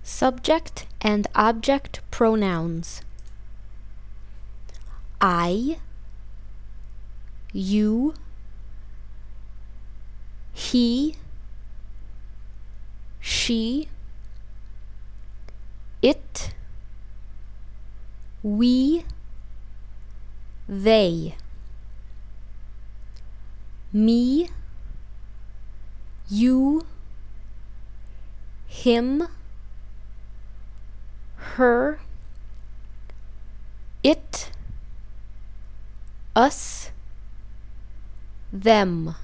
Subject and object pronouns. I, you, he, she, it, we, they. Me, you, him, her, it, us, them.